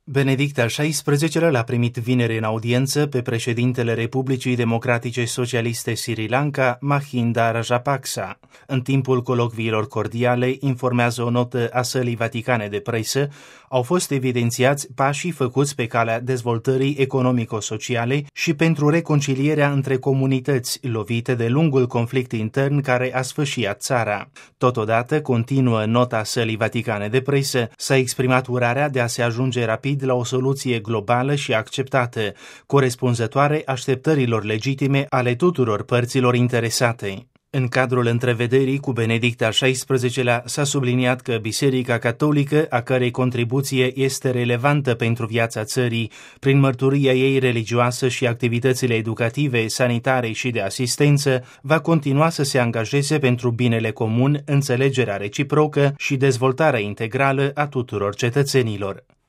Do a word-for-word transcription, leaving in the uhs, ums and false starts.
Benedict al șaisprezecelea l-a primit vineri în audiență pe președintele Republicii Democratice Socialiste Sri Lanka, Mahinda Rajapaksa. În timpul colocviilor cordiale, informează o notă a Sălii Vaticane de presă, au fost evidențiați pașii făcuți pe calea dezvoltării economico-sociale și pentru reconcilierea între comunități lovite de lungul conflict intern care a sfâșiat țara. Totodată, continuă nota Sălii Vaticane de presă, s-a exprimat urarea de a se ajunge rapid la o soluție globală și acceptată, corespunzătoare așteptărilor legitime ale tuturor părților interesate. În cadrul întrevederii cu Benedict al șaisprezecelea s-a subliniat că Biserica Catolică, a cărei contribuție este relevantă pentru viața țării, prin mărturia ei religioasă și activitățile educative, sanitare și de asistență, va continua să se angajeze pentru binele comun, înțelegerea reciprocă și dezvoltarea integrală a tuturor cetățenilor.